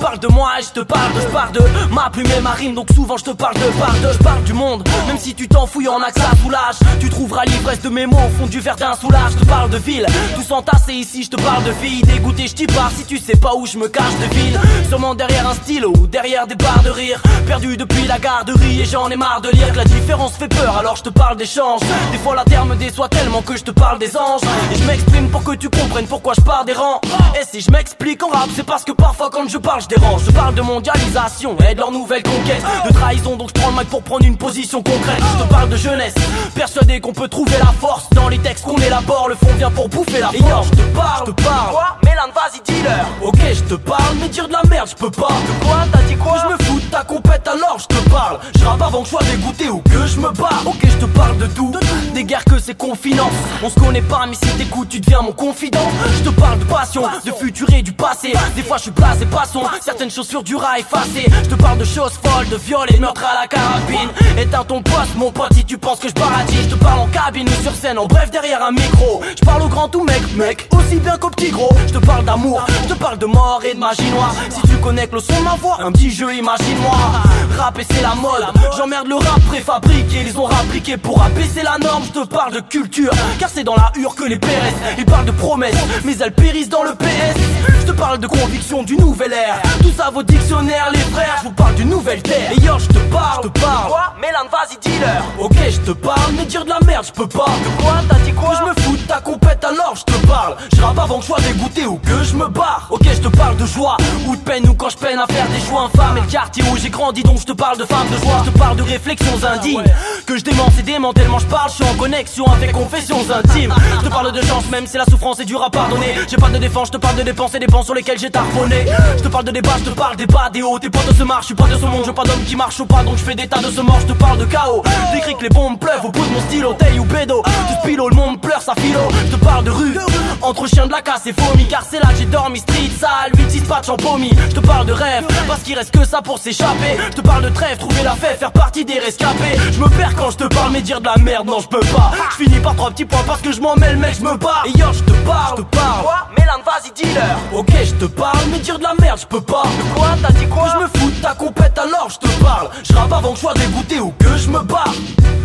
parle de moi et je te parle de ma plume et ma rime, donc souvent je te parle je parle du monde, même si tu t'en fouilles en a que ça soulage. Tu trouveras l'ivresse de mes mots au fond du verre d'un soulage. Je te parle de ville, tous entassés ici, je te parle de filles dégoûtées, je t'y pars si tu sais pas où je me cache de ville. Sûrement derrière un stylo ou derrière des barres de rire, perdu depuis la garderie et j'en ai marre de lire que la différence fait peur, alors je te parle d'échange. Des fois la terre me déçoit tellement que je te parle des anges, et je m'exprime pour que tu comprennes pourquoi je pars des rangs. Et si je m'explique en rap, c'est parce que parfois quand je parle je dérange. Je parle de mondialisation et de leur nouvelle conquête, de trahison, donc je prends le mic pour prendre une position concrète. Je te parle de jeunesse, persuadé qu'on peut trouver la force dans les textes qu'on élabore. Le fond vient pour bouffer la force. Et yo, je te parle. Quoi? Mélan, vas-y, dis-leur. Ok, je te parle, mais dire de la merde, je peux pas. De quoi? T'as dit quoi? Je me fous de ta compète, alors je te parle. Je rappe avant que je sois dégoûté ou que je me barre. Ok, je te parle de tout, des guerres que c'est confidence. On se connaît pas, mais si t'écoutes, tu deviens mon confident. Je te parle de passion, de futur et du passé. Des fois je suis blasé, passons, certaines choses sur du rail effacées. Je te parle de choses folles, de viols et de meurtres à la carabine. Éteins ton poste, mon pote, si tu penses que je paradis. Je te parle en cabine ou sur scène, en bref derrière un micro. Je parle au grand ou mec, aussi bien qu'au petit gros. Je te parle d'amour, je te parle de mort et de magie noire. Si tu connais que le son de ma voix, un petit jeu, imagine-moi. Rapper c'est la mode, j'emmerde le rap préfabriqué. Ils ont rappliqué pour abaisser la norme. Je te parle de culture, car c'est dans la hure que les PRS. Ils parlent de promesses, mais elles périssent dans le PS. Je te parle de conviction du nouvel ère. Tout ça vos dictionnaires les frères. Je vous parle d'une nouvelle terre. Et yo je te parle. Quoi? Mélan, vas-y dis-leur. Ok je te parle, mais dire de la merde je peux pas. De quoi? T'as dit quoi? Je me fous de ta compète, alors je te parle. Je rappe avant que je sois dégoûté ou que je me barre. Ok je te parle de joie ou de peine, ou quand je peine à faire des choix infâmes. Et le quartier où j'ai grandi, donc je te parle de femmes de joie. Je te parle de réflexions indignes que je démente et dément tellement je parle. Je suis en connexion avec confessions intimes. Je te parle de chance même si la souffrance est dure à pardonner. J'ai pas de défense, je te parle de dépenses et dépenses sur lesquelles j'ai tarponné. Je te parle de débat, je te parle des bas, des hauts. Tes potes se marchent, je suis pas de ce monde. Je veux pas d'homme qui marche au pas, donc je fais des tas de ce mort. Je te parle de chaos, d'écrit que les bombes pleuvent au bout de mon stylo. Taille ou bédo, tout spilo, le monde pleure, ça philo. Je te parle de rue, entre chiens de la casse et vomi, car c'est là que j'ai dormi, street, sale, 8-6 patch en pommi. Je te parle de rêve, parce qu'il reste que ça pour s'échapper. Je te parle de trêve, trouver la fête, faire partie des rescapés. Je me perds quand je te parle, mais dire de la merde, non je peux pas. Je finis par 3 petits points parce que je m'en mêle, mec, je me barre. Et yo, je te parle. Quoi? Mélan, vas-y, dis-leur. Ok, je te parle, mais dire de la merde, je peux pas. De quoi? T'as dit quoi? Je me fous de ta compète, alors je te parle. Je rappe avant que je sois dégoûté ou que je me barre.